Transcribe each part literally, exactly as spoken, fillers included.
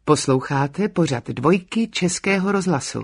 Posloucháte pořad Dvojky Českého rozhlasu.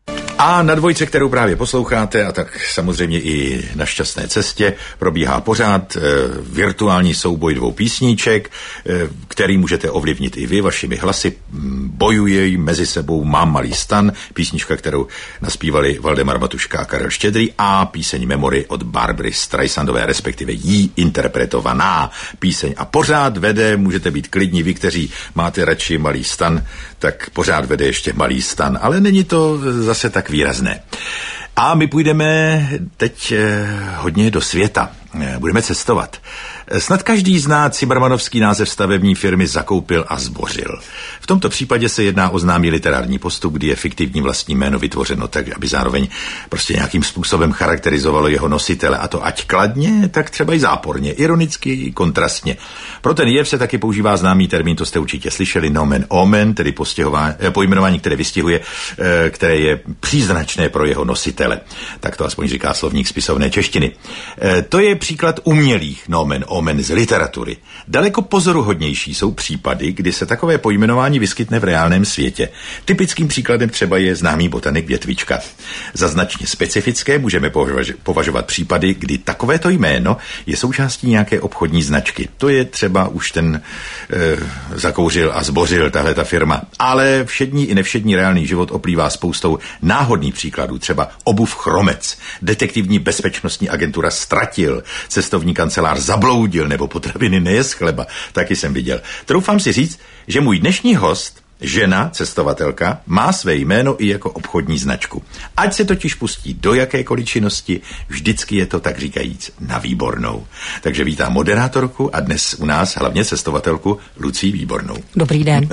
A na Dvojce, kterou právě posloucháte, a tak samozřejmě i na Šťastné cestě, probíhá pořád e, virtuální souboj dvou písniček, e, který můžete ovlivnit i vy vašimi hlasy. Bojují mezi sebou Mám malý stan, písnička, kterou naspívali Valdemar Matuška a Karel Štědrý, a píseň Memory od Barbary Streisandové, respektive jí interpretovaná píseň. A pořád vede, můžete být klidní, vy, kteří máte radši malý stan, tak pořád vede ještě malý stan, ale není to zase tak výrazné. A my půjdeme teď hodně do světa. Budeme cestovat. Snad každý zná cimrmanovský název stavební firmy Zakoupil a zbořil. V tomto případě se jedná o známý literární postup, kdy je fiktivní vlastní jméno vytvořeno tak, aby zároveň prostě nějakým způsobem charakterizovalo jeho nositele, a to ať kladně, tak třeba i záporně, ironicky i kontrastně. Pro ten jev se taky používá známý termín, to jste určitě slyšeli, nomen omen, tedy pojmenování, které vystihuje, které je příznačné pro jeho nositele. Tak to aspoň říká slovník spisovné češtiny. To je příklad umělých nomen omen z literatury. Daleko pozoruhodnější jsou případy, kdy se takové pojmenování vyskytne v reálném světě. Typickým příkladem třeba je známý botanik Větvička. Za značně specifické můžeme považovat případy, kdy takovéto jméno je součástí nějaké obchodní značky. To je třeba už ten e, Zakouřil a zbořil, tahle ta firma. Ale všední i nevšední reálný život oplývá spoustou náhodných příkladů. Třeba obuv Chromec, detektivní bezpečnostní agentura Ztratil, cestovní kancelář Zabloudil nebo potraviny Nejes chleba, taky jsem viděl. Troufám si říct, že můj dnešní host, žena, cestovatelka, má své jméno i jako obchodní značku. Ať se totiž pustí do jakékoliv činnosti, vždycky je to tak říkajíc na výbornou. Takže vítám moderátorku a dnes u nás hlavně cestovatelku Lucii Výbornou. Dobrý den.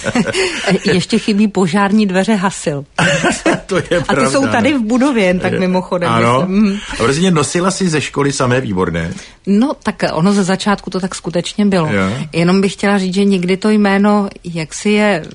Ještě chybí požární dveře hasil. To je pravda. A ty jsou tady v budově, jen tak mimochodem. Ano. A vlastně nosila si ze školy samé Výborné? No, tak ono ze začátku to tak skutečně bylo. Jo. Jenom bych chtěla říct, že někdy to jméno, jak si je...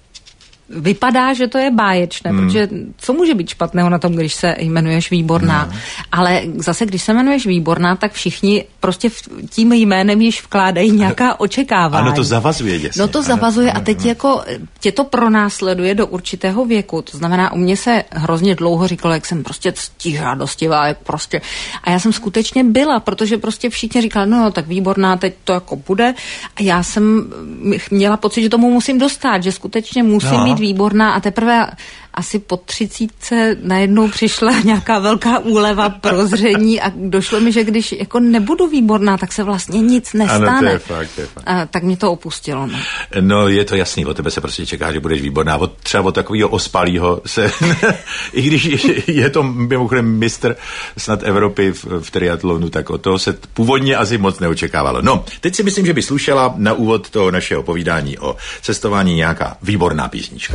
Vypadá, že to je báječné, hmm. protože co může být špatného na tom, když se jmenuješ Výborná? No. Ale zase, když se jmenuješ Výborná, tak všichni prostě tím jménem již vkládají nějaká očekávání. Ano, to zavazuje děsně. No to zavazuje a teď jako tě to pronásleduje do určitého věku. To znamená, u mě se hrozně dlouho říkalo, jak jsem prostě ctižádostivá, jak prostě. A já jsem skutečně byla, protože prostě všichni říkali, no tak Výborná, teď to jako bude. A já jsem měla pocit, že tomu musím dostat, že skutečně musím no. mít Výborná, a teprve asi po třicítce najednou přišla nějaká velká úleva, prozření a došlo mi, že když jako nebudu Výborná, tak se vlastně nic nestane. Ano, to je fakt, to je fakt. A, tak mě to opustilo. No. no je to jasný, o tebe se prostě čeká, že budeš Výborná. Od, třeba od takového ospalýho se, i když je to mimochodem mistr snad Evropy v, v triatlonu, tak od toho se původně asi moc neočekávalo. No, teď si myslím, že by slušela na úvod toho našeho povídání o cestování nějaká výborná písnička.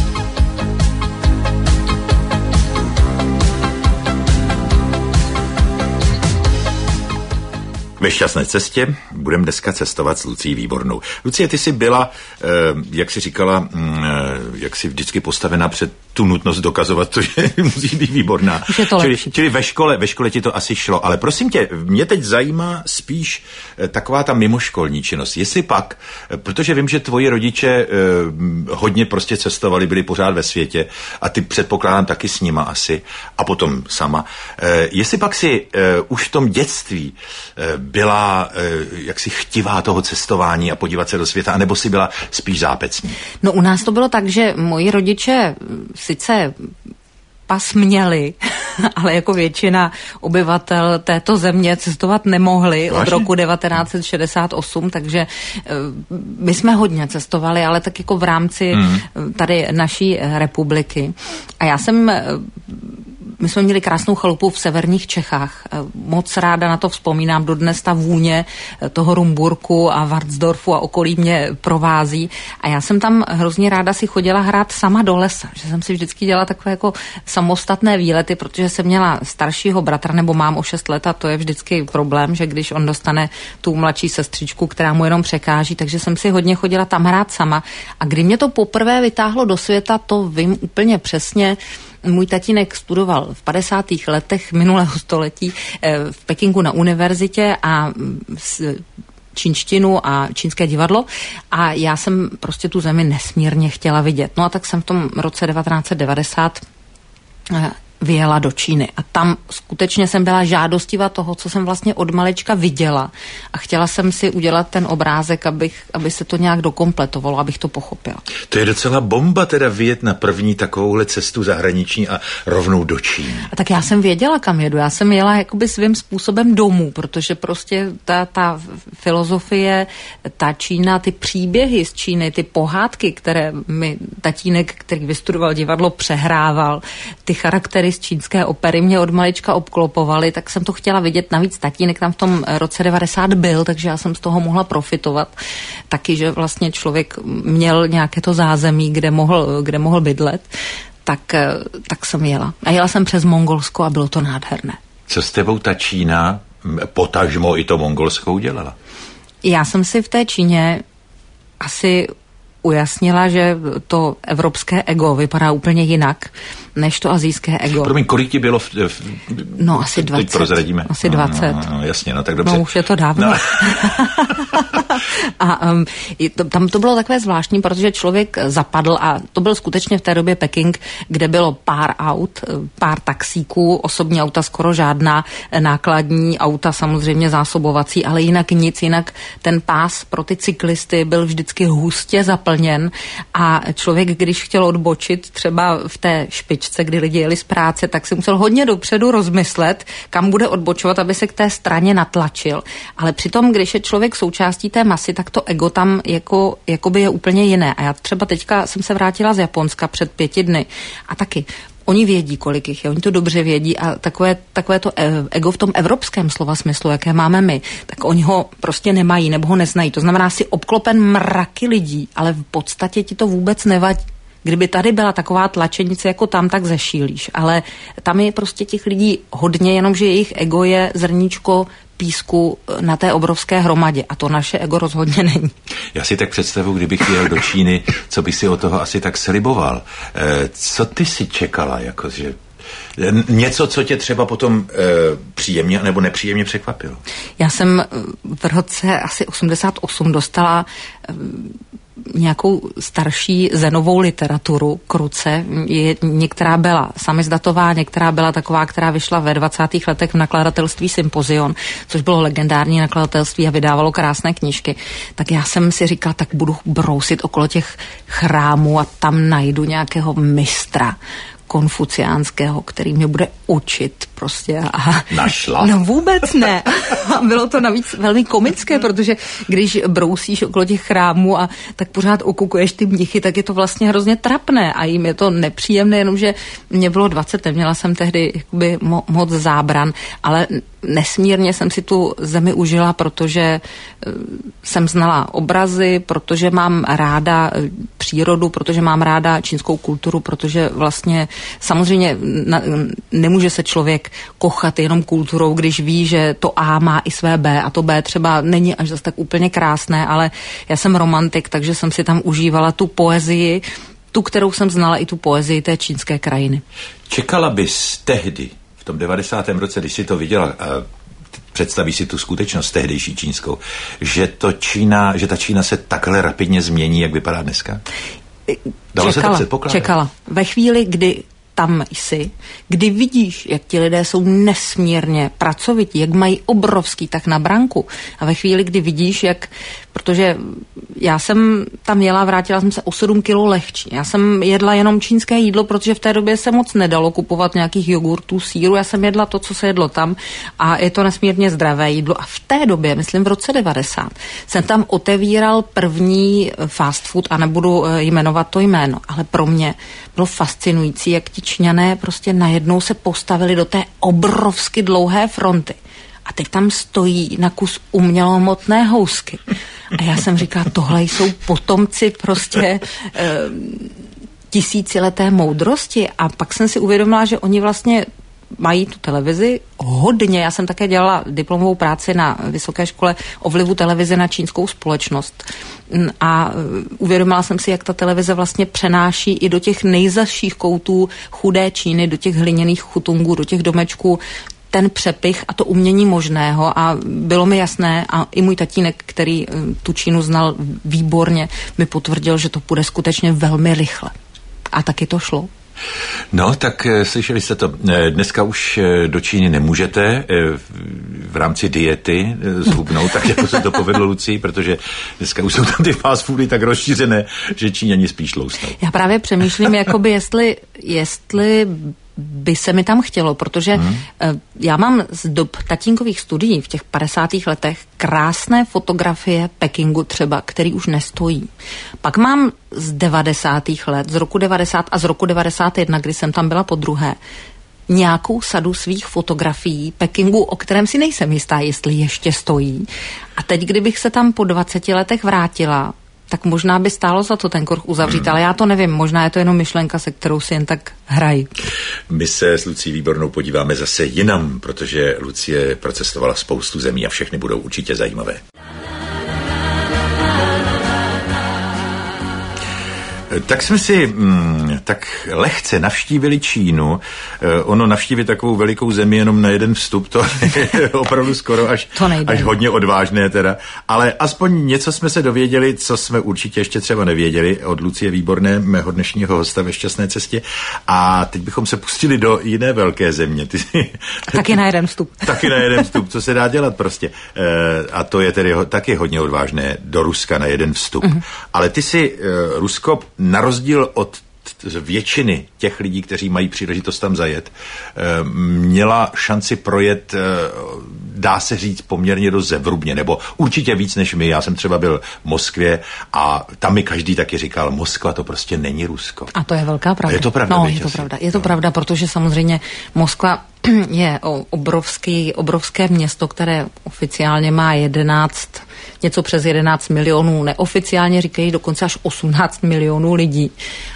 Ve Šťastné cestě budeme dneska cestovat s Lucií Výbornou. Lucie, ty jsi byla, eh, jak jsi říkala, eh, jak jsi vždycky postavena před tu nutnost dokazovat to, že musí být výborná. Čili, čili ve škole, ve škole ti to asi šlo. Ale prosím tě, mě teď zajímá spíš eh, taková ta mimoškolní činnost. Jestli pak, eh, protože vím, že tvoji rodiče eh, hodně prostě cestovali, byli pořád ve světě a ty předpokládám taky s nima asi a potom sama. Eh, jestli pak si eh, už v tom dětství eh, byla e, jaksi chtivá toho cestování a podívat se do světa, anebo si byla spíš zápecní? No u nás to bylo tak, že moji rodiče sice pas měli, ale jako většina obyvatel této země cestovat nemohli od roku devatenáct set šedesát osm, takže my jsme hodně cestovali, ale tak jako v rámci mm. tady naší republiky. A já jsem... My jsme měli krásnou chalupu v severních Čechách. Moc ráda na to vzpomínám. Dodnes ta vůně toho Rumburku a Varnsdorfu a okolí mě provází. A já jsem tam hrozně ráda si chodila hrát sama do lesa. Že jsem si vždycky dělala takové jako samostatné výlety, protože jsem měla staršího bratra, nebo mám o šest let, a to je vždycky problém, že když on dostane tu mladší sestřičku, která mu jenom překáží, takže jsem si hodně chodila tam hrát sama. A kdy mě to poprvé vytáhlo do světa, to vím úplně přesně. Můj tatínek studoval v padesátých letech minulého století v Pekingu na univerzitě a čínštinu a čínské divadlo a já jsem prostě tu zemi nesmírně chtěla vidět. No a tak jsem v tom roce devatenáct set devadesát vyjela do Číny a tam skutečně jsem byla žádostivá toho, co jsem vlastně od malečka viděla a chtěla jsem si udělat ten obrázek, abych, aby se to nějak dokompletovalo, abych to pochopila. To je docela bomba teda vyjet na první takovouhle cestu zahraniční a rovnou do Číny. A tak já jsem věděla, kam jedu. Já jsem jela jakoby svým způsobem domů, protože prostě ta, ta filozofie, ta Čína, ty příběhy z Číny, ty pohádky, které mi tatínek, který vystudoval divadlo, přehrával, ty charaktery z čínské opery mě od malička obklopovaly, tak jsem to chtěla vidět. Navíc tatínek tam v tom roce devadesát byl, takže já jsem z toho mohla profitovat. Taky, že vlastně člověk měl nějaké to zázemí, kde mohl, kde mohl bydlet, tak, tak jsem jela. A jela jsem přes Mongolsko a bylo to nádherné. Co s tebou ta Čína, potažmo i to Mongolsko, udělala? Já jsem si v té Číně asi ujasnila, že to evropské ego vypadá úplně jinak, než to asijské ego. Promiň, kolik ti bylo? V, v, no asi dvacet. Teď prozradíme. Asi dvacet. No, no, no, jasně, no tak dobře. No už je to dávno. No. A um, to, tam to bylo takové zvláštní, protože člověk zapadl a to byl skutečně v té době Peking, kde bylo pár aut, pár taxíků, osobní auta skoro žádná, nákladní auta samozřejmě zásobovací, ale jinak nic, jinak ten pás pro ty cyklisty byl vždycky hustě zaplněn a člověk, když chtěl odbočit třeba v té špičce, kdy lidi jeli z práce, tak si musel hodně dopředu rozmyslet, kam bude odbočovat, aby se k té straně natlačil. Ale přitom, když je člověk součástí té masy, tak to ego tam jako, jakoby je úplně jiné. A já třeba teďka jsem se vrátila z Japonska před pěti dny a taky oni vědí, kolik jich je, oni to dobře vědí a takové, takové to ego v tom evropském slova smyslu, jaké máme my, tak oni ho prostě nemají nebo ho neznají. To znamená, si obklopen mraky lidí, ale v podstatě ti to vůbec nevadí. Kdyby tady byla taková tlačenice jako tam, tak zešílíš. Ale tam je prostě těch lidí hodně, jenomže jejich ego je zrníčko písku na té obrovské hromadě. A to naše ego rozhodně není. Já si tak představu, kdybych jel do Číny, co by si o toho asi tak sliboval. E, co ty si čekala? Jakože něco, co tě třeba potom e, příjemně nebo nepříjemně překvapilo? Já jsem v roce asi osmdesát osm dostala e, nějakou starší zenovou literaturu k ruce. Je, některá byla samizdatová, některá byla taková, která vyšla ve dvacátých letech v nakladatelství Sympozion, což bylo legendární nakladatelství a vydávalo krásné knížky. Tak já jsem si říkala, tak budu brousit okolo těch chrámů a tam najdu nějakého mistra konfuciánského, který mě bude učit prostě. A našla? No vůbec ne. A bylo to navíc velmi komické, protože když brousíš okolo těch chrámů a tak pořád okukuješ ty mnichy, tak je to vlastně hrozně trapné a jim je to nepříjemné, jenomže mě bylo dvacet, neměla jsem tehdy jakoby mo- moc zábran, ale nesmírně jsem si tu zemi užila, protože jsem znala obrazy, protože mám ráda přírodu, protože mám ráda čínskou kulturu, protože vlastně samozřejmě na, nemůže se člověk kochat jenom kulturou, když ví, že to A má i své B a to B třeba není až zase tak úplně krásné, ale já jsem romantik, takže jsem si tam užívala tu poezii, tu, kterou jsem znala, i tu poezii té čínské krajiny. Čekala bys tehdy, v tom devadesátém roce, když si to viděla, a představí si tu skutečnost tehdejší čínskou, že to Čína, že ta Čína se takhle rapidně změní, jak vypadá dneska? Dalo čekala, se to předpokládat? Čekala. Ve chvíli, kdy tam jsi, kdy vidíš, jak ti lidé jsou nesmírně pracovití, jak mají obrovský tak na branku a ve chvíli, kdy vidíš, jak, protože já jsem tam jela, vrátila jsem se o sedm kilo lehčí. Já jsem jedla jenom čínské jídlo, protože v té době se moc nedalo kupovat nějakých jogurtů, sýru. Já jsem jedla to, co se jedlo tam a je to nesmírně zdravé jídlo. A v té době, myslím v roce devadesát, jsem tam otevíral první fast food a nebudu jmenovat to jméno, ale pro mě bylo fascinující, jak ti Číňané prostě najednou se postavili do té obrovsky dlouhé fronty. A teď tam stojí na kus umělohmotné housky. A já jsem říkala, tohle jsou potomci prostě e, tisícileté moudrosti. A pak jsem si uvědomila, že oni vlastně mají tu televizi hodně. Já jsem také dělala diplomovou práci na vysoké škole o vlivu televize na čínskou společnost. A uvědomila jsem si, jak ta televize vlastně přenáší i do těch nejzazších koutů chudé Číny, do těch hliněných chutungů, do těch domečků ten přepich a to umění možného a bylo mi jasné a i můj tatínek, který tu Čínu znal výborně, mi potvrdil, že to půjde skutečně velmi rychle. A taky to šlo. No, tak slyšeli jste to. Dneska už do Číny nemůžete v rámci diety zhubnout, tak jako se to povedlo Lucii, protože dneska už jsou tam ty fast foody tak rozšířené, že Číňani spíš tloustnou. Já právě přemýšlím, jakoby jestli, jestli by se mi tam chtělo, protože hmm. já mám z dob tatínkových studií v těch padesátých letech krásné fotografie Pekingu třeba, který už nestojí. Pak mám z devadesátých let, z roku devadesát a z roku devadesát jedna, kdy jsem tam byla podruhé, nějakou sadu svých fotografií Pekingu, o kterém si nejsem jistá, jestli ještě stojí. A teď, kdybych se tam po dvaceti letech vrátila, tak možná by stálo za to ten kruh uzavřít, hmm. ale já to nevím, možná je to jenom myšlenka, se kterou si jen tak hrají. My se s Lucí Výbornou podíváme zase jinam, protože Lucie procestovala spoustu zemí a všechny budou určitě zajímavé. Tak jsme si mm, tak lehce navštívili Čínu. E, ono navštívit takovou velikou zemi jenom na jeden vstup, to je opravdu skoro až, až hodně odvážné teda. Ale aspoň něco jsme se dověděli, co jsme určitě ještě třeba nevěděli od Lucie Výborné, mého dnešního hosta ve Šťastné cestě. A teď bychom se pustili do jiné velké země. Ty, taky na jeden vstup. Taky na jeden vstup, co se dá dělat prostě. E, a to je tedy ho, taky hodně odvážné, do Ruska na jeden vstup. Mm-hmm. Ale ty si e, Rusko na rozdíl od většiny těch lidí, kteří mají příležitost tam zajet, měla šanci projet, dá se říct, poměrně dost zevrubně, nebo určitě víc než my. Já jsem třeba byl v Moskvě a tam mi každý taky říkal, Moskva to prostě není Rusko. A to je velká pravda. Je to pravda? No, je to pravda. Je to no. pravda, protože samozřejmě Moskva je obrovský, obrovské město, které oficiálně má jedenáct, něco přes jedenáct milionů, neoficiálně říkají dokonce až osmnáct milionů lidí.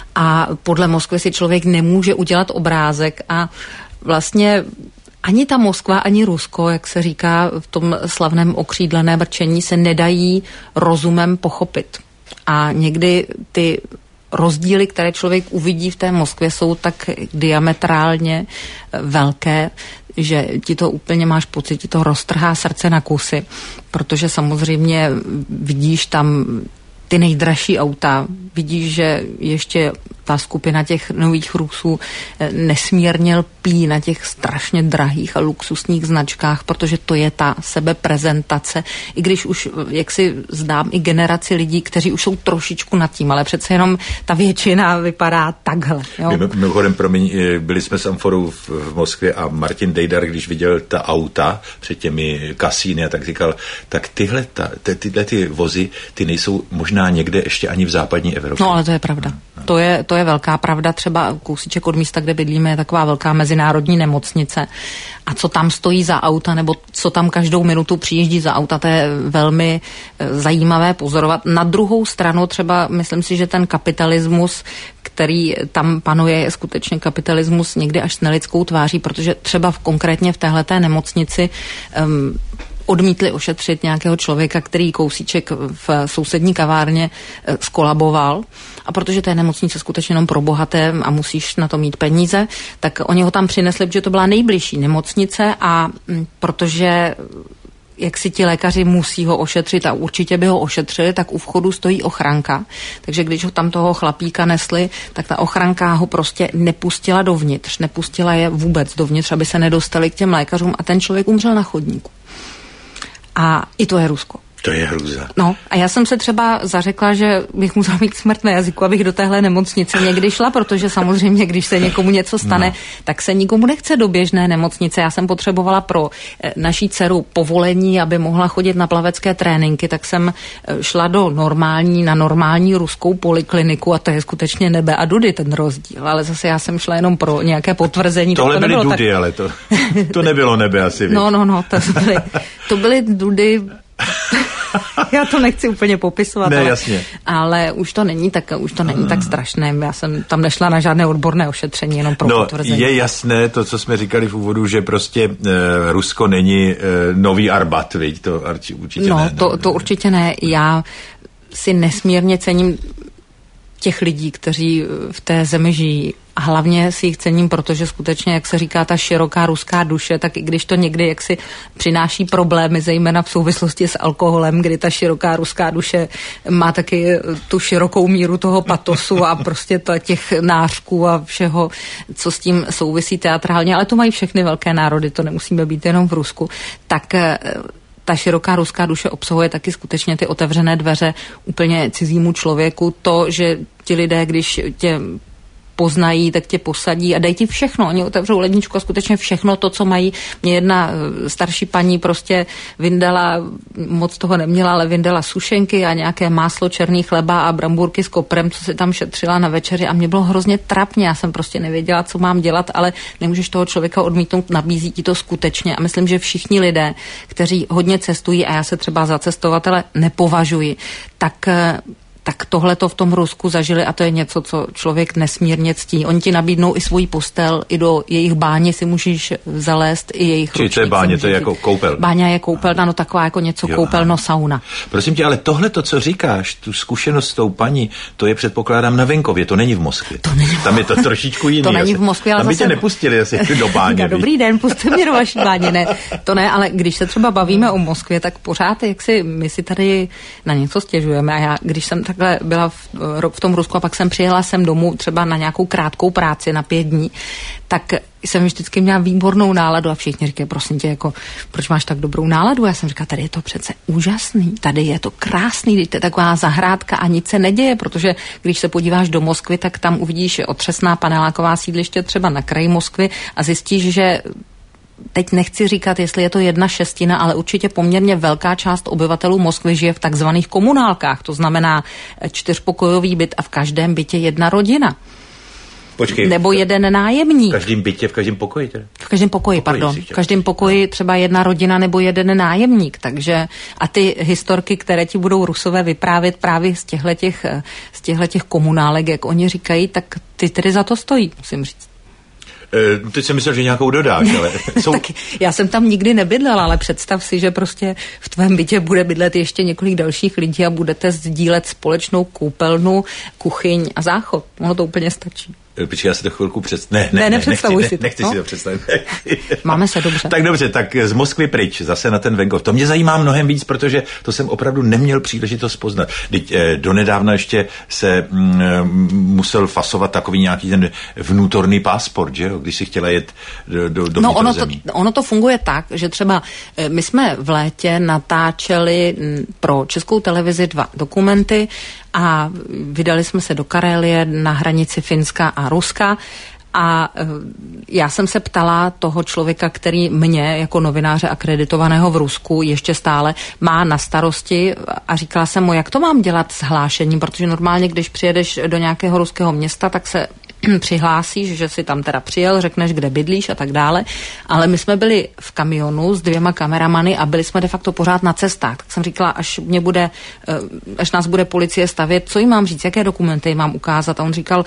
A podle Moskvy si člověk nemůže udělat obrázek a vlastně ani ta Moskva, ani Rusko, jak se říká v tom slavném okřídleném rčení, se nedají rozumem pochopit. A někdy ty rozdíly, které člověk uvidí v té Moskvě, jsou tak diametrálně velké, že ti to úplně máš pocit, ti to roztrhá srdce na kusy, protože samozřejmě vidíš tam ty nejdražší auta, vidíš, že ještě ta skupina těch nových Rusů nesmírně lpí na těch strašně drahých a luxusních značkách, protože to je ta sebeprezentace, i když už jak si znám i generaci lidí, kteří už jsou trošičku nad tím, ale přece jenom ta většina vypadá takhle. Jo? Mimochodem, promiň, byli jsme s Amforou v, v Moskvě a Martin Dejdar, když viděl ta auta před těmi kasíny a tak říkal, tak tyhle, ta, ty, tyhle ty vozy, ty nejsou možná někde ještě ani v západní Evropě. No ale to je pravda. No. To je, to je velká pravda. Třeba kousíček od místa, kde bydlíme, je taková velká mezinárodní nemocnice. A co tam stojí za auta, nebo co tam každou minutu přijíždí za auta, to je velmi zajímavé pozorovat. Na druhou stranu třeba, myslím si, že ten kapitalismus, který tam panuje, je skutečně kapitalismus někdy až s nelidskou tváří, protože třeba v, konkrétně v téhleté nemocnici um, odmítli ošetřit nějakého člověka, který kousíček v sousední kavárně skolaboval. A protože to je nemocnice skutečně jenom pro bohaté a musíš na to mít peníze, tak oni ho tam přinesli, protože to byla nejbližší nemocnice a protože jak si ti lékaři musí ho ošetřit a určitě by ho ošetřili, tak u vchodu stojí ochranka. Takže když ho tam toho chlapíka nesli, tak ta ochranka ho prostě nepustila dovnitř. Nepustila je vůbec dovnitř, aby se nedostali k těm lékařům a ten člověk umřel na chodníku. A i to je Rusko. To je hrůza. No a já jsem se třeba zařekla, že bych musela mít smrt na jazyku, abych do téhle nemocnice někdy šla, protože samozřejmě, když se někomu něco stane, no. tak se nikomu nechce do běžné nemocnice. Já jsem potřebovala pro naší dceru povolení, aby mohla chodit na plavecké tréninky, tak jsem šla do normální, na normální ruskou polikliniku a to je skutečně nebe a dudy ten rozdíl. Ale zase já jsem šla jenom pro nějaké potvrzení. Tohle to byly dudy, tak... ale to, to nebylo nebe asi. No, no, no, to byly, to byly dudy. Já to nechci úplně popisovat, ne, ale, jasně. ale už to není tak, už to není tak strašné. Já jsem tam nešla na žádné odborné ošetření, jenom pro no, potvrzení. Je jasné to, co jsme říkali v úvodu, že prostě e, Rusko není e, nový Arbat, viď? To určitě no, ne. No, to, to určitě ne. Já si nesmírně cením těch lidí, kteří v té zemi žijí. A hlavně si jich cením, protože skutečně, jak se říká, ta široká ruská duše, tak i když to někdy jaksi přináší problémy, zejména v souvislosti s alkoholem, kdy ta široká ruská duše má taky tu širokou míru toho patosu a prostě to, těch nářků a všeho, co s tím souvisí teatrálně, ale to mají všechny velké národy, to nemusíme být jenom v Rusku, tak ta široká ruská duše obsahuje taky skutečně ty otevřené dveře úplně cizímu člověku. To, že ti lidé, když tě poznají, tak tě posadí a dají ti všechno. Oni otevřou ledničku a skutečně všechno to, co mají. Mě jedna starší paní prostě vyndala, moc toho neměla, ale vyndala sušenky a nějaké máslo, černý chleba a brambůrky s koprem, co si tam šetřila na večeři a mě bylo hrozně trapně. Já jsem prostě nevěděla, co mám dělat, ale nemůžeš toho člověka odmítnout, nabízí ti to skutečně. A myslím, že všichni lidé, kteří hodně cestují a já se třeba za cestovatele nepovažuji, tak tak tohle to v tom Rusku zažili a to je něco, co člověk nesmírně ctí. Oni ti nabídnou i svůj postel, i do jejich báně si můžeš zalézt, i jejich ručník. Čili to je báně, to je jako koupel. Báňa je koupelna, no taková jako něco jo, koupelno sauna. Prosím tě, ale tohle to, co říkáš, tu zkušenost s tou paní, to je předpokládám na venkově, to není v Moskvě. To není. Tam je to trošičku jiný. To není v Moskvě, ale tam by zase tě nepustili asi do báně. Dobrý den, pusťte mě do vaší báně, ne. To ne, ale když se třeba bavíme o Moskvě, tak pořád jak si my si tady na něco stěžujeme a já, když jsem takhle byla v rok v tom Rusku a pak jsem přijela sem domů třeba na nějakou krátkou práci na pět dní, tak jsem vždycky měla výbornou náladu a všichni říkají, prosím tě, jako, proč máš tak dobrou náladu? Já jsem říkala, tady je to přece úžasný, tady je to krásný, to je taková zahrádka a nic se neděje, protože když se podíváš do Moskvy, tak tam uvidíš otřesná paneláková sídliště třeba na kraji Moskvy a zjistíš, že teď nechci říkat, jestli je to jedna šestina, ale určitě poměrně velká část obyvatelů Moskvy žije v takzvaných komunálkách. To znamená čtyřpokojový byt a v každém bytě jedna rodina. Počkej, nebo jeden nájemník. V každém bytě, v každém pokoji? Teda? V každém pokoji, pokoji pardon. V každém pokoji třeba jedna rodina nebo jeden nájemník. Takže a ty historky, které ti budou Rusové vyprávět právě z těchhletěch, z těchhletěch komunálek, jak oni říkají, tak ty tedy za to stojí, musím říct. E, teď jsem myslel, že nějakou dodáš, ale jsou... Tak já jsem tam nikdy nebydlela, ale představ si, že prostě v tvém bytě bude bydlet ještě několik dalších lidí a budete sdílet společnou koupelnu, kuchyň a záchod. Ono to úplně stačí. Počkej, já si to chvilku před... Ne, ne, ne, nepředstavuj nechci, si to. Nechci no? si to představit. Máme se dobře. Tak dobře, tak z Moskvy pryč, zase na ten venkov. To mě zajímá mnohem víc, protože to jsem opravdu neměl příležitost poznat. Teď eh, donedávna ještě se mm, musel fasovat takový nějaký ten vnútorný pasport, že jo, když si chtěla jet do, do, do no, ono to, zemí. ono to funguje tak, že třeba eh, my jsme v létě natáčeli m, pro Českou televizi dva dokumenty a vydali jsme se do Karélie na hranici Finska a Ruska a já jsem se ptala toho člověka, který mě jako novináře akreditovaného v Rusku ještě stále má na starosti a říkala jsem mu, jak to mám dělat s hlášením, protože normálně, když přijedeš do nějakého ruského města, tak se přihlásíš, že si tam teda přijel, řekneš, kde bydlíš a tak dále, ale my jsme byli v kamionu s dvěma kameramany a byli jsme de facto pořád na cestách. Tak jsem říkala, až mě bude, až nás bude policie stavět, co jim mám říct, jaké dokumenty jim mám ukázat. A on říkal,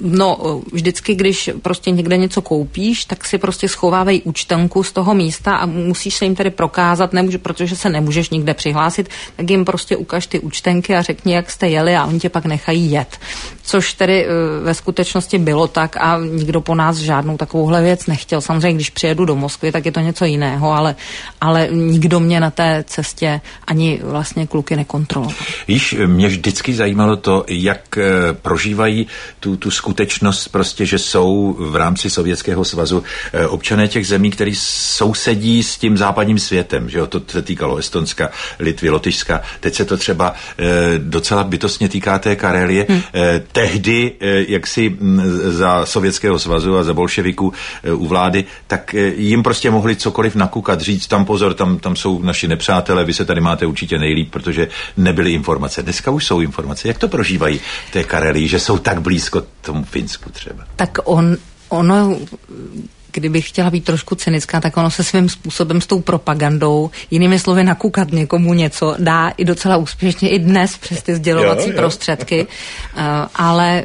no vždycky, když prostě někde něco koupíš, tak si prostě schovávej účtenku z toho místa a musíš se jim tedy prokázat, nemůže, protože se nemůžeš nikde přihlásit, tak jim prostě ukaž ty účtenky a řekni, jak jste jeli a oni tě pak nechají jet. Což tedy ve skutečnosti bylo tak a nikdo po nás žádnou takovouhle věc nechtěl. Samozřejmě, když přijedu do Moskvy, tak je to něco jiného, ale, ale nikdo mě na té cestě ani vlastně kluky nekontroloval. Víš, mě vždycky zajímalo to, jak prožívají tu, tu skutečnost prostě, že jsou v rámci Sovětského svazu občané těch zemí, který sousedí s tím západním světem, že jo, to se týkalo Estonska, Litvy, Lotyšska, teď se to třeba docela bytostně týká té Karélie. Hmm. Tehdy, jak si za Sovětského svazu a za bolševiků u vlády, tak jim prostě mohli cokoliv nakukat, říct tam pozor, tam, tam jsou naši nepřátelé, vy se tady máte určitě nejlíp, protože nebyly informace. Dneska už jsou informace. Jak to prožívají v té Karelii, že jsou tak blízko tomu Finsku třeba? Tak on, ono... Kdybych chtěla být trošku cynická, tak ono se svým způsobem s tou propagandou, jinými slovy nakukat někomu něco, dá i docela úspěšně i dnes přes ty sdělovací jo, jo. prostředky, uh, ale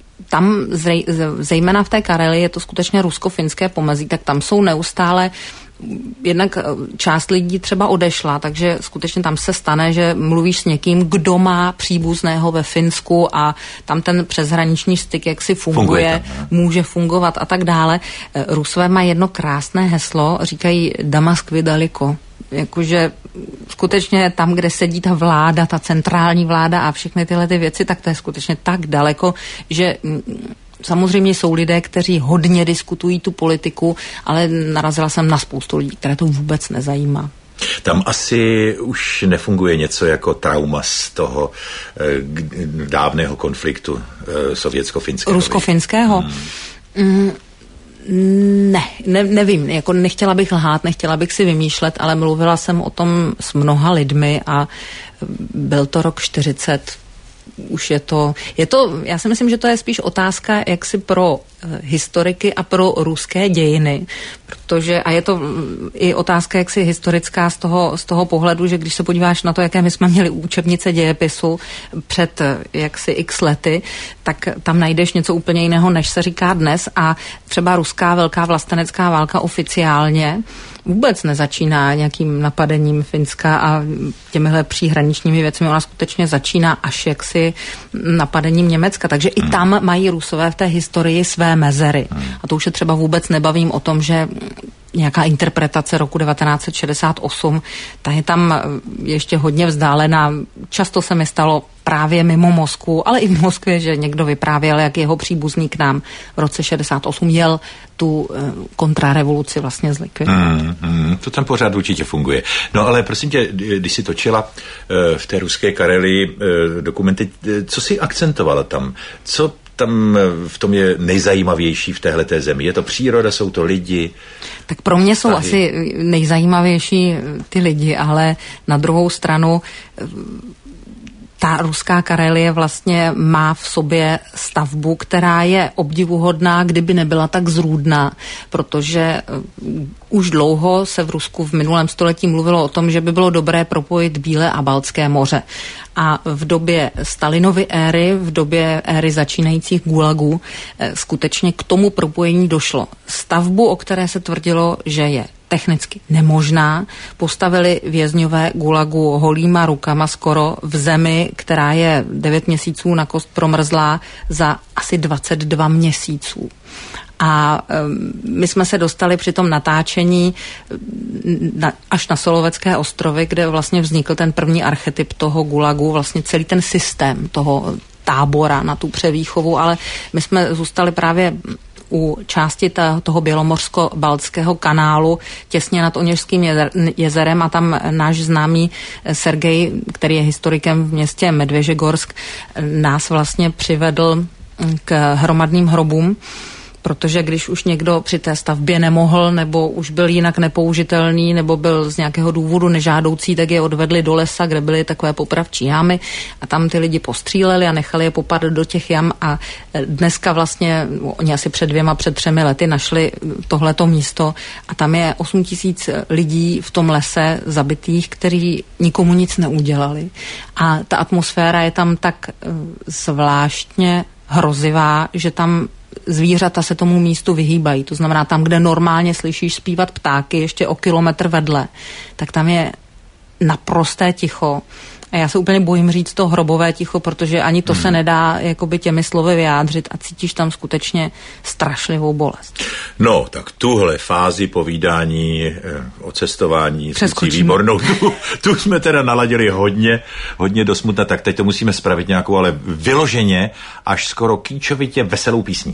tam zrej, zejména v té Karelii je to skutečně rusko-finské pomezí, tak tam jsou neustále jednak část lidí třeba odešla, takže skutečně tam se stane, že mluvíš s někým, kdo má příbuzného ve Finsku a tam ten přeshraniční styk jaksi funguje, funguje tam, může fungovat a tak dále. Rusové mají jedno krásné heslo, říkají Damaskvi daleko. Jakože skutečně tam, kde sedí ta vláda, ta centrální vláda a všechny tyhle ty věci, tak to je skutečně tak daleko, že samozřejmě jsou lidé, kteří hodně diskutují tu politiku, ale narazila jsem na spoustu lidí, které to vůbec nezajímá. Tam asi už nefunguje něco jako trauma z toho eh, dávného konfliktu eh, sovětsko-finského. Rusko-finského? Hmm. Mm. Ne, ne, nevím, jako nechtěla bych lhát, nechtěla bych si vymýšlet, ale mluvila jsem o tom s mnoha lidmi a byl to rok čtyřicet, už je to, je to, já si myslím, že to je spíš otázka jaksi pro historiky a pro ruské dějiny, protože, a je to i otázka jaksi historická z toho, z toho pohledu, že když se podíváš na to, jaké my jsme měli učebnice dějepisu před jaksi x lety, tak tam najdeš něco úplně jiného, než se říká dnes a třeba ruská velká vlastenecká válka oficiálně vůbec nezačíná nějakým napadením Finska a těmihle příhraničními věcmi, ona skutečně začíná až jaksi napadením Německa, takže i tam mají Rusové v té historii své mezery. A to už se třeba vůbec nebavím o tom, že nějaká interpretace roku devatenáct set šedesát osm, ta je tam ještě hodně vzdálená. Často se mi stalo právě mimo Moskvu, ale i v Moskvě, že někdo vyprávěl, jak jeho příbuzný k nám v roce šedesát osm jel tu e, kontrarevoluci vlastně zlikvidovat. Hmm, hmm, to tam pořád určitě funguje. No ale prosím tě, když jsi točila e, v té ruské Karelii e, dokumenty, co jsi akcentovala tam? Co tam v tom je nejzajímavější v téhleté zemi? Je to příroda, jsou to lidi? Tak pro mě jsou asi nejzajímavější ty lidi, ale na druhou stranu ta ruská Karelie vlastně má v sobě stavbu, která je obdivuhodná, kdyby nebyla tak zrůdná, protože už dlouho se v Rusku v minulém století mluvilo o tom, že by bylo dobré propojit Bílé a Baltské moře. A v době Stalinovy éry, v době éry začínajících gulagů, skutečně k tomu propojení došlo. Stavbu, o které se tvrdilo, že je technicky nemožná, postavili vězňové gulagu holýma rukama skoro v zemi, která je devět měsíců na kost promrzlá za asi dvacet dva měsíců. A um, my jsme se dostali při tom natáčení na, až na Solovecké ostrovy, kde vlastně vznikl ten první archetyp toho gulagu, vlastně celý ten systém toho tábora na tu převýchovu, ale my jsme zůstali právě u části toho bělomorsko-baltského kanálu těsně nad Oněžským jezerem a tam náš známý Sergej, který je historikem v městě Medvěžegorsk, nás vlastně přivedl k hromadným hrobům, protože když už někdo při té stavbě nemohl, nebo už byl jinak nepoužitelný, nebo byl z nějakého důvodu nežádoucí, tak je odvedli do lesa, kde byly takové popravčí jámy a tam ty lidi postříleli a nechali je popadat do těch jam a dneska vlastně, oni asi před dvěma, před třemi lety našli tohleto místo a tam je osm tisíc lidí v tom lese zabitých, kteří nikomu nic neudělali. A ta atmosféra je tam tak zvláštně hrozivá, že tam zvířata se tomu místu vyhýbají. To znamená, tam, kde normálně slyšíš zpívat ptáky ještě o kilometr vedle, tak tam je naprosté ticho. A já se úplně bojím říct to hrobové ticho, protože ani to hmm. se nedá jakoby těmi slovy vyjádřit a cítíš tam skutečně strašlivou bolest. No, tak tuhle fázi povídání eh, o cestování s výbornou, tu, tu jsme teda naladili hodně, hodně do smutna, tak teď to musíme spravit nějakou, ale vyloženě až skoro kýčovitě veselou písní.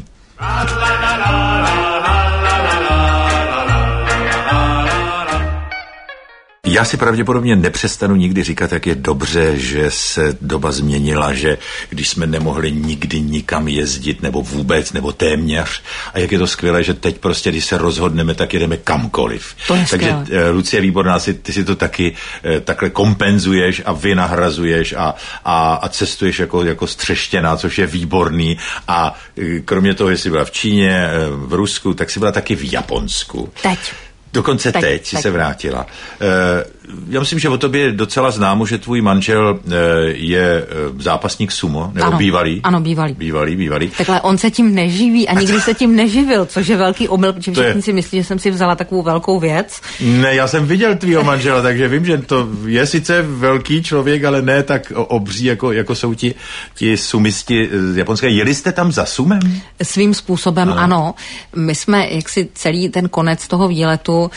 Já si pravděpodobně nepřestanu nikdy říkat, jak je dobře, že se doba změnila, že když jsme nemohli nikdy nikam jezdit, nebo vůbec, nebo téměř, a jak je to skvělé, že teď prostě, když se rozhodneme, tak jedeme kamkoliv. Takže uh, Lucie Výborná, si, ty si to taky uh, takhle kompenzuješ a vynahrazuješ a, a, a cestuješ jako, jako střeštěná, což je výborný. A uh, kromě toho, že jsi byla v Číně, uh, v Rusku, tak jsi byla taky v Japonsku. Teď. Dokonce teď, teď si teď. se vrátila. já myslím, že o tobě je docela známo, že tvůj manžel je zápasník sumo, nebo ano, bývalý? Ano, bývalý. Bývalý, bývalý. Takhle on se tím neživí a nikdy se tím neživil, což je velký omyl, protože všichni je... si myslí, že jsem si vzala takovou velkou věc. Ne, já jsem viděl tvýho manžela, takže vím, že to je sice velký člověk, ale ne tak obří, jako, jako jsou ti, ti sumisti z Japonské. Jeli jste tam za sumem? Svým způsobem ano. ano. My jsme jaksi celý ten konec toho výletu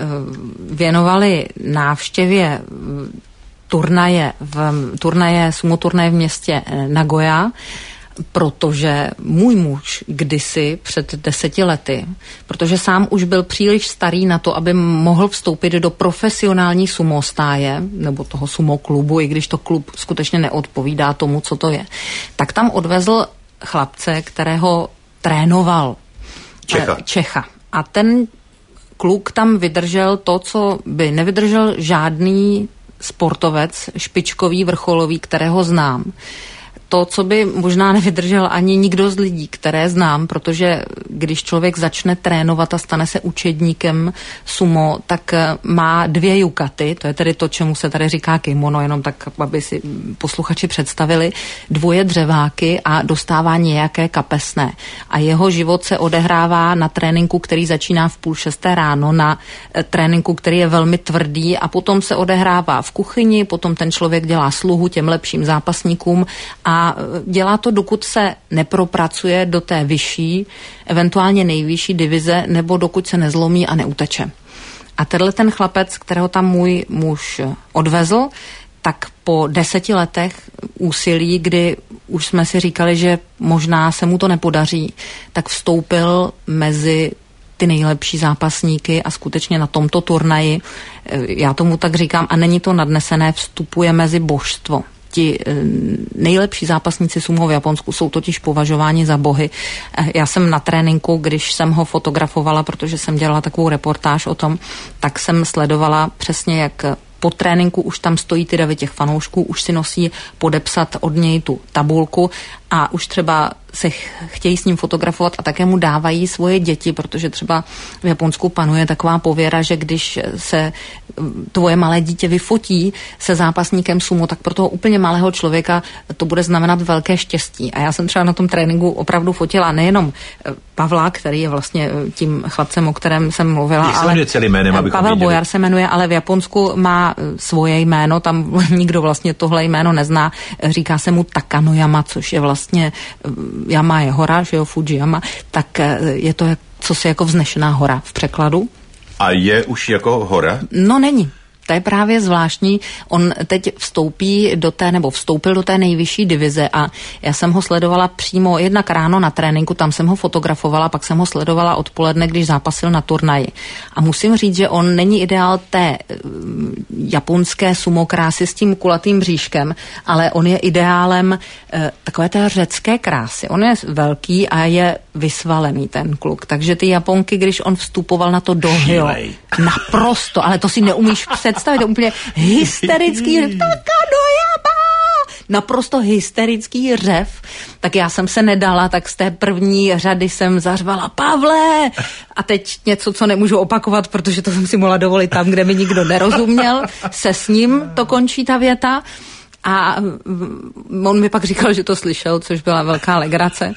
věnovali návštěvě turnaje, v, turnaje, sumo turnaje v městě Nagoya, protože můj muž kdysi před deseti lety, protože sám už byl příliš starý na to, aby mohl vstoupit do profesionální sumo stáje, nebo toho sumo klubu, i když to klub skutečně neodpovídá tomu, co to je, tak tam odvezl chlapce, kterého trénoval Čecha. Čecha. A ten kluk tam vydržel to, co by nevydržel žádný sportovec, špičkový, vrcholový, kterého znám. To, co by možná nevydržel ani nikdo z lidí, které znám, protože když člověk začne trénovat a stane se učedníkem sumo, tak má dvě jukaty, to je tedy to, čemu se tady říká kimono, jenom tak, aby si posluchači představili, dvoje dřeváky a dostává nějaké kapesné. A jeho život se odehrává na tréninku, který začíná v půl šesté ráno, na tréninku, který je velmi tvrdý a potom se odehrává v kuchyni, potom ten člověk dělá sluhu těm lepším zápasníkům a A dělá to, dokud se nepropracuje do té vyšší, eventuálně nejvyšší divize, nebo dokud se nezlomí a neuteče. A tenhle ten chlapec, kterého tam můj muž odvezl, tak po deseti letech úsilí, kdy už jsme si říkali, že možná se mu to nepodaří, tak vstoupil mezi ty nejlepší zápasníky a skutečně na tomto turnaji, já tomu tak říkám, a není to nadnesené, vstupuje mezi božstvo. Ti nejlepší zápasníci sumo v Japonsku jsou totiž považováni za bohy. Já jsem na tréninku, když jsem ho fotografovala, protože jsem dělala takovou reportáž o tom, tak jsem sledovala přesně, jak po tréninku už tam stojí ty davy těch fanoušků, už si nosí podepsat od něj tu tabulku a už třeba se chtějí s ním fotografovat a také mu dávají svoje děti, protože třeba v Japonsku panuje taková pověra, že když se tvoje malé dítě vyfotí se zápasníkem sumo, tak pro toho úplně malého člověka to bude znamenat velké štěstí. A já jsem třeba na tom tréninku opravdu fotila nejenom Pavla, který je vlastně tím chlapcem, o kterém jsem mluvila, Jak ale celý jménem, Pavel Bojar se jmenuje, ale v Japonsku má svoje jméno, tam nikdo vlastně tohle jméno nezná, říká se mu Takanoyama, což je vlastně Yama je hora, že jo, Fujiyama, tak je to co se jako vznešená hora v překladu. A je už jako hora? No není. To je právě zvláštní. On teď vstoupí do té, nebo vstoupil do té nejvyšší divize a já jsem ho sledovala přímo jednak ráno na tréninku, tam jsem ho fotografovala, pak jsem ho sledovala odpoledne, když zápasil na turnaji. A musím říct, že on není ideál té uh, japonské sumo krásy s tím kulatým bříškem, ale on je ideálem uh, takové té řecké krásy. On je velký a je vysvalený ten kluk. Takže ty Japonky, když on vstupoval na to dohyo, naprosto, ale to si neumíš představit, to úplně hysterický řev, Takanoyama! Naprosto hysterický řev. Tak já jsem se nedala, tak z té první řady jsem zařvala Pavle! A teď něco, co nemůžu opakovat, protože to jsem si mohla dovolit tam, kde mi nikdo nerozuměl. Se s ním to končí ta věta. A on mi pak říkal, že to slyšel, což byla velká legrace.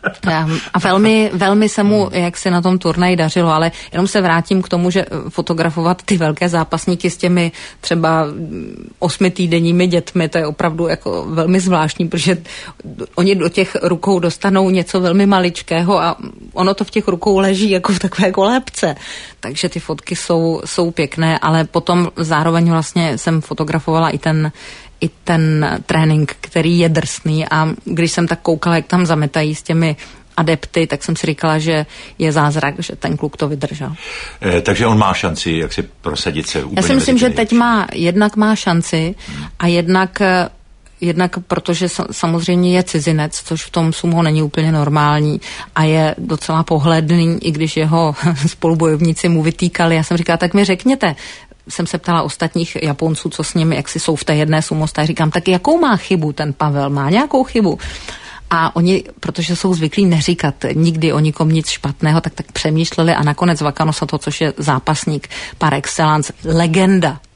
A velmi, velmi se mu, jak se na tom turnaji dařilo, ale jenom se vrátím k tomu, že fotografovat ty velké zápasníky s těmi třeba osmitýdenními dětmi, to je opravdu jako velmi zvláštní, protože oni do těch rukou dostanou něco velmi maličkého a ono to v těch rukou leží jako v takové kolébce. Takže ty fotky jsou, jsou pěkné, ale potom zároveň vlastně jsem fotografovala i ten i ten trénink, který je drsný a když jsem tak koukala, jak tam zametají s těmi adepty, tak jsem si říkala, že je zázrak, že ten kluk to vydržel. E, takže on má šanci, jak si prosadit se úplně. Já si myslím, že teď má, jednak má šanci hmm. a jednak Jednak protože samozřejmě je cizinec, což v tom sumo není úplně normální a je docela pohledný, i když jeho spolubojovníci mu vytýkali. Já jsem říkala, tak mi řekněte, jsem se ptala ostatních Japonců, co s nimi, jak si jsou v té jedné sumo stáji. Říkám, tak jakou má chybu ten Pavel? Má nějakou chybu? A oni, protože jsou zvyklí neříkat nikdy o nikom nic špatného, tak tak přemýšleli a nakonec Wakano Sato, což je zápasník par excellence, legenda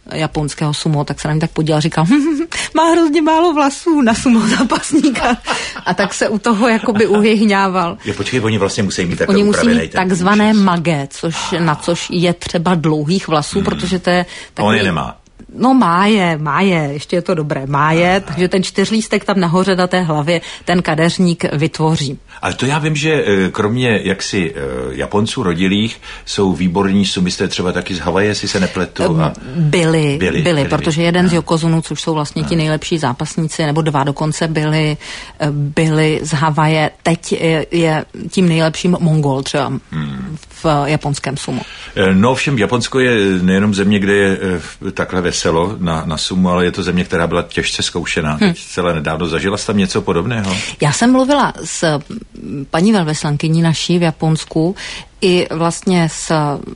japonského sumo, tak se na mě tak podíval, říkal, hm, má hrozně málo vlasů na sumo zápasníka. A tak se u toho jakoby uhyhňával. Je, počkej, oni vlastně musí mít takové Oni musí mít ten takzvané magé, což, na což je třeba dlouhých vlasů, hmm. protože to je takový... On je nemá. No má je, má je, ještě je to dobré, má je, takže ten čtyřlístek tam nahoře na té hlavě ten kadeřník vytvoří. Ale to já vím, že kromě jaksi Japonců rodilých jsou výborní sumisté třeba taky z Havaje, jestli se nepletu. A... Byli, byli, byli, byli, protože jeden a. z Yokozunů, což jsou vlastně ti nejlepší zápasníci, nebo dva dokonce byli, byli z Havaje. Teď je, je tím nejlepším Mongol třeba hmm. v japonském sumo. No všem Japonsko je nejenom země, kde je takhle veselo na, na sumo, ale je to země, která byla těžce zkoušená. Hmm. Teď celé nedávno zažila jsi tam něco podobného? Já jsem mluvila s paní velvyslankyní naší v Japonsku i vlastně s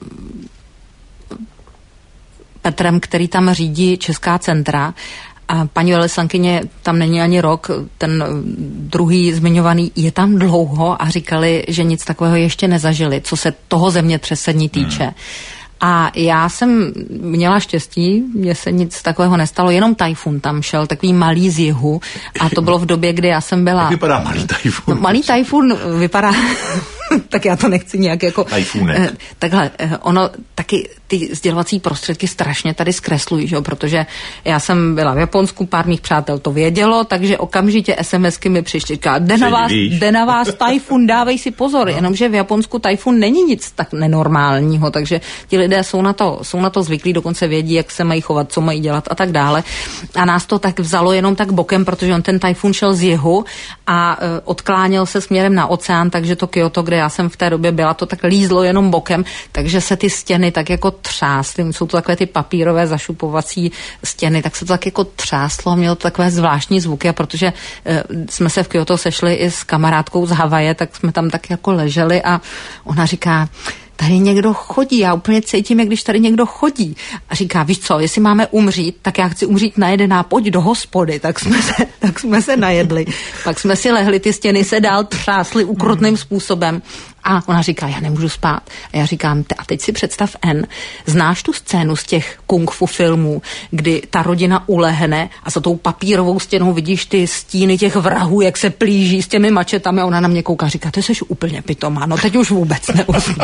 Petrem, který tam řídí Česká centra. A paní velvyslankyně tam není ani rok, ten druhý zmiňovaný je tam dlouho a říkali, že nic takového ještě nezažili, co se toho zemětřesení týče. Hmm. A já jsem měla štěstí, mně se nic takového nestalo, jenom tajfun tam šel, takový malý z jihu a to bylo v době, kdy já jsem byla... Jak vypadá malý tajfun? No, malý tajfun vypadá... tak já to nechci nějak jako... Tajfunek. Takhle, ono taky ty sdělovací prostředky strašně tady zkreslují, že? Protože já jsem byla v Japonsku, pár mých přátel to vědělo, takže okamžitě SMSky mi přišly, říká, jde na vás, jde na vás tajfun, dávej si pozor, no. Jenomže v Japonsku tajfun není nic tak nenormálního, takže ti lidé jsou na to, jsou na to zvyklí, dokonce vědí, jak se mají chovat, co mají dělat a tak dále. A nás to tak vzalo jenom tak bokem, protože on ten tajfun šel z jihu a uh, odkláněl se směrem na oceán, takže to Kyoto, kde já jsem v té době byla, to tak lízlo jenom bokem, takže se ty stěny tak jako třásly. Jsou to takové ty papírové zašupovací stěny, tak se to tak jako třáslo a mělo to takové zvláštní zvuky a protože e, jsme se v Kyoto sešli i s kamarádkou z Havaje, tak jsme tam tak jako leželi a ona říká, tady někdo chodí, já úplně cítím, jak když tady někdo chodí. A říká, víš co, jestli máme umřít, tak já chci umřít najedená, pojď do hospody. Tak jsme se, tak jsme se najedli. Pak jsme si lehli, ty stěny se dál třásly ukrutným způsobem. A ona říká, já nemůžu spát. A já říkám, a teď si představ N, znáš tu scénu z těch kung fu filmů, kdy ta rodina ulehne a za tou papírovou stěnou vidíš ty stíny těch vrahů, jak se plíží s těmi mačetami a ona na mě kouká a říká, ty jsi úplně pitomá, no teď už vůbec neusnu.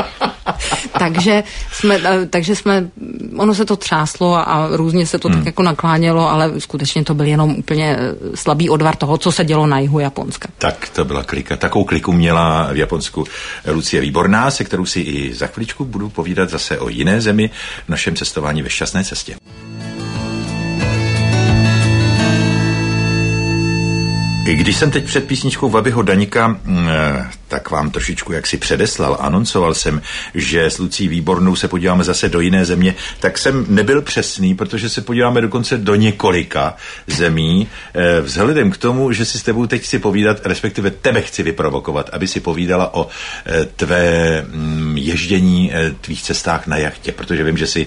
takže, jsme, takže jsme, ono se to třáslo a, a různě se to hmm. tak jako naklánělo, ale skutečně to byl jenom úplně slabý odvar toho, co se dělo na jihu Japonska. Tak to byla klika. Takovou kliku měla v Japonsku Lucie Výborná, se kterou si i za chviličku budu povídat zase o jiné zemi v našem cestování ve šťastné cestě. Když jsem teď před písničkou Vabyho Daňka, tak vám trošičku jaksi předeslal, anoncoval jsem, že s Lucí Výbornou se podíváme zase do jiné země, tak jsem nebyl přesný, protože se podíváme dokonce do několika zemí. Vzhledem k tomu, že si s tebou teď chci povídat, respektive tebe chci vyprovokovat, aby si povídala o tvé ježdění, tvých cestách na jachtě, protože vím, že jsi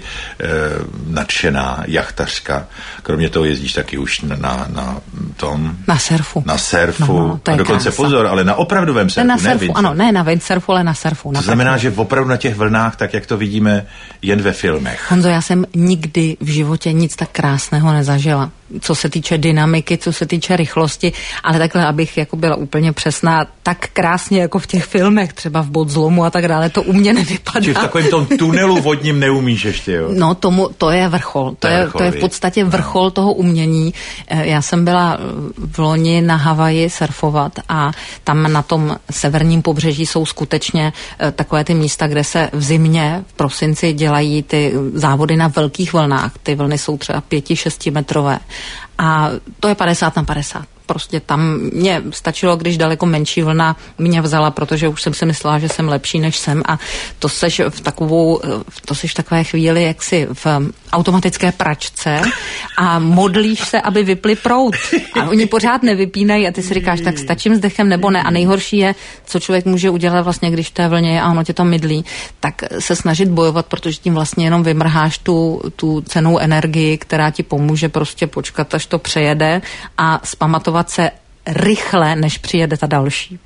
nadšená jachtařka. Kromě toho jezdíš taky už na, na, na tom... Na surfu. Na surfu. No, no, a dokonce krása. Pozor, ale na opravdovém surfu, na ne surfu, ano, ne na windsurfu, ale na surfu. Na to znamená, surfu. Že opravdu na těch vlnách, tak jak to vidíme jen ve filmech. Honzo, já jsem nikdy v životě nic tak krásného nezažila. Co se týče dynamiky, co se týče rychlosti, ale takhle, abych jako byla úplně přesná, tak krásně jako v těch filmech, třeba v Bod zlomu a tak dále, to u mě nevypadá. Či v takovém tom tunelu vodním neumíš ještě, jo? No, tomu, to je vrchol. To, to, je, vrchol, to je v podstatě vrchol no. toho umění. Já jsem byla v loni na Havaji surfovat a tam na tom severním pobřeží jsou skutečně takové ty místa, kde se v zimě, v prosinci dělají ty závody na velkých vlnách. Ty vlny jsou třeba pěti, šestimetrové. A to je padesát na padesát. Prostě tam mě stačilo, když daleko menší vlna mě vzala, protože už jsem si myslela, že jsem lepší, než jsem a to seš v takovou, to seš v takové chvíli, jak si v automatické pračce a modlíš se, aby vypli proud. A oni pořád nevypínají a ty si říkáš, tak stačím s dechem nebo ne. A nejhorší je, co člověk může udělat vlastně, když v té vlně je a ono tě to mydlí, tak se snažit bojovat, protože tím vlastně jenom vymrháš tu, tu cennou energii, která ti pomůže prostě počkat, až to přejede a zpamatovat se rychle, než přijede ta další.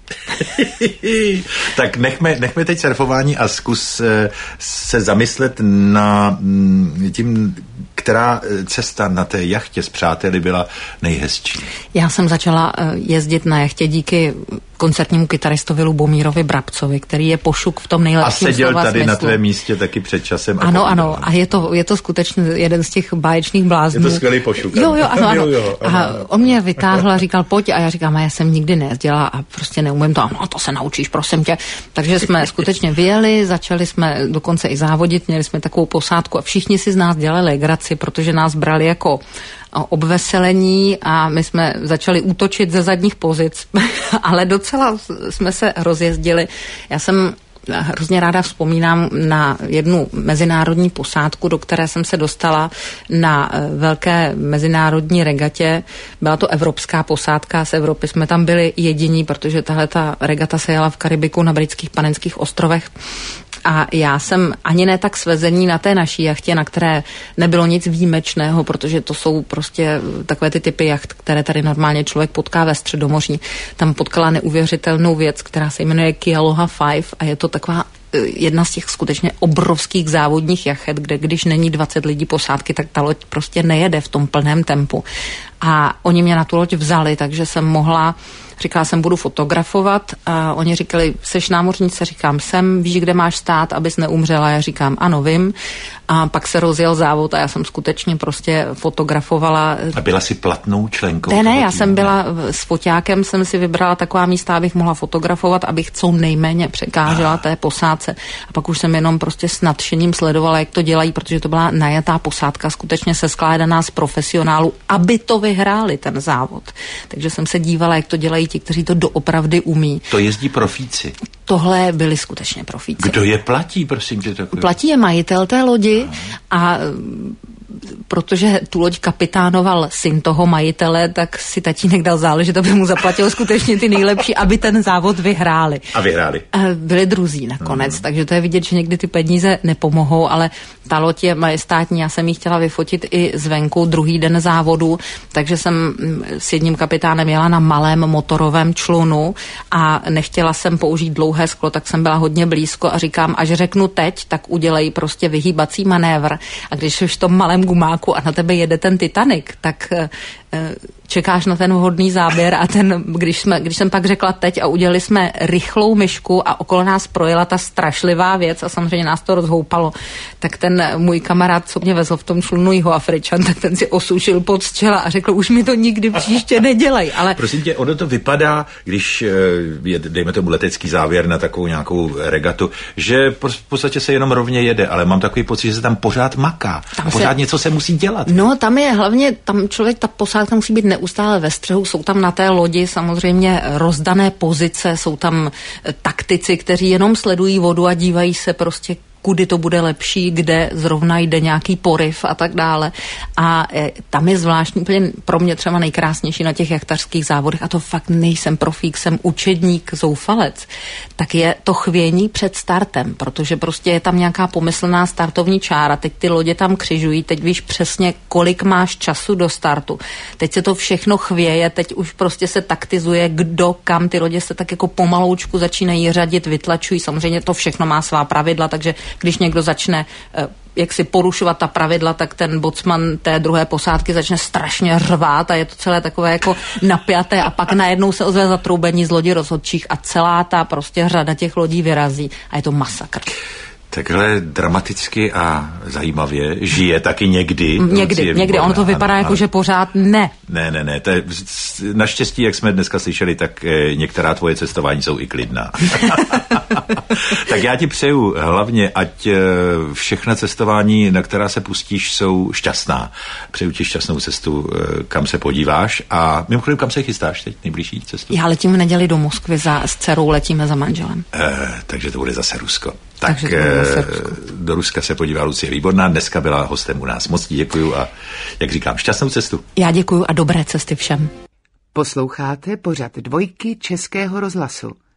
Tak nechme, nechme teď surfování a zkus se zamyslet na tím, která cesta na té jachtě s přáteli byla nejhezčí? Já jsem začala jezdit na jachtě díky koncertnímu kytaristovi Lubomírovi Brabcovi, který je pošuk v tom nejlepším slova smyslu. A seděl tady smyslu. Na tvém místě taky před časem. A ano, ano. A je to, je to skutečně jeden z těch báječných bláznů. Je to skvělý pošuk. Jo, jo, ano, ano. jo, jo, ano. A on mě vytáhl a říkal, pojď. A já říkám, a já jsem nikdy nejezdila a prostě neumím to. A no, to se naučíš, prosím tě. Takže jsme skutečně vyjeli, začali jsme dokonce i závodit, měli jsme takovou posádku a všichni si z nás dělali legraci, protože nás brali jako obveselení a my jsme začali útočit ze zadních pozic, ale docela jsme se rozjezdili. Já jsem hrozně ráda vzpomínám na jednu mezinárodní posádku, do které jsem se dostala na velké mezinárodní regatě. Byla to evropská posádka, z Evropy jsme tam byli jediní, protože tahle ta regata se jela v Karibiku na britských Panenských ostrovech. A já jsem ani ne tak svezení na té naší jachtě, na které nebylo nic výjimečného, protože to jsou prostě takové ty typy jacht, které tady normálně člověk potká ve Středomoří. Tam potkala neuvěřitelnou věc, která se jmenuje Kialoha pět a je to taková jedna z těch skutečně obrovských závodních jachet, kde když není dvacet lidí posádky, tak ta loď prostě nejede v tom plném tempu. A oni mě na tu loď vzali, takže jsem mohla, říkala jsem, budu fotografovat a oni říkali, seš námořnice, říkám, jsem, víš, kde máš stát, abys neumřela, já říkám, ano, vím. A pak se rozjel závod a já jsem skutečně prostě fotografovala. A byla si platnou členkou? Ne, ne, já jsem byla s foťákem, jsem si vybrala taková místa, abych mohla fotografovat, abych co nejméně překážela té posádce. A pak už jsem jenom prostě s nadšením sledovala, jak to dělají, protože to byla najatá posádka, skutečně se skládaná z profesionálů, aby to vyhráli ten závod. Takže jsem se dívala, jak to dělají ti, kteří to doopravdy umí. To jezdí profíci? Tohle byli skutečně profíci. Kdo je platí, prosím tě? Takový? Platí je majitel té lodi a protože tu loď kapitánoval syn toho majitele, tak si tatínek dal záležet, aby mu zaplatil skutečně ty nejlepší, aby ten závod vyhráli. A vyhráli. Byli druzí nakonec, mm. takže to je vidět, že někdy ty peníze nepomohou, ale ta loď je majestátní, já jsem ji chtěla vyfotit i zvenku druhý den závodu, takže jsem s jedním kapitánem jela na malém motorovém člunu a nechtěla jsem použít dlouhé sklo, tak jsem byla hodně blízko a říkám, až řeknu teď, tak udělej prostě vyhýbací manévr. A když už v tom malém gumáku a na tebe jede ten Titanic, tak čekáš na ten vhodný záběr a ten, když, jsme, když jsem pak řekla teď a udělali jsme rychlou myšku a okolo nás projela ta strašlivá věc a samozřejmě nás to rozhoupalo, tak ten můj kamarád, co mě vezl v tom člunu Jihoafričan, tak ten si osušil pod z čela a řekl, už mi to nikdy příště nedělej. Ale... Prosím tě, ono to vypadá, když je, dejme tomu letecký závěr na takovou nějakou regatu, že v podstatě se jenom rovně jede, ale mám takový pocit, že se tam pořád maká. Tam pořád se... něco se musí dělat. No, tam je hlavně, tam člověk, ta posádka musí být neustále ve střehu, jsou tam na té lodi samozřejmě rozdané pozice, jsou tam taktici, kteří jenom sledují vodu a dívají se prostě, kudy to bude lepší, kde zrovna jde nějaký poryv a tak dále. A e, tam je zvláštní, úplně pro mě třeba nejkrásnější na těch jachtařských závodech, a to fakt nejsem profík, jsem učedník, zoufalec, tak je to chvění před startem, protože prostě je tam nějaká pomyslná startovní čára, teď ty lodě tam křižují, teď víš přesně, kolik máš času do startu. Teď se to všechno chvěje, teď už prostě se taktizuje, kdo kam, ty lodě se tak jako pomaloučku začínají řadit, vytlačují, samozřejmě to všechno má svá pravidla, takže když někdo začne jak si porušovat ta pravidla, tak ten bocman té druhé posádky začne strašně řvát a je to celé takové jako napjaté a pak najednou se ozve zatroubení z lodi rozhodčích a celá ta prostě řada těch lodí vyrazí a je to masakr. Takhle dramaticky a zajímavě žije taky někdy. Někdy, někdy. Ono to vypadá ano, jako, ano. že pořád ne. Ne, ne, ne. To je, naštěstí, jak jsme dneska slyšeli, tak e, některá tvoje cestování jsou i klidná. Tak já ti přeju hlavně, ať e, všechna cestování, na která se pustíš, jsou šťastná. Přeju ti šťastnou cestu, e, kam se podíváš. A mimochodem, kam se chystáš teď, nejbližší cestu? Já letím v neděli do Moskvy za, s dcerou, letíme za manželem. E, takže to bude zase Rusko. Tak e, do Ruska se podívá Lucie Výborná. Dneska byla hostem u nás. Moc děkuju a jak říkám, šťastnou cestu. Já děkuju a dobré cesty všem. Posloucháte pořad Dvojky Českého rozhlasu.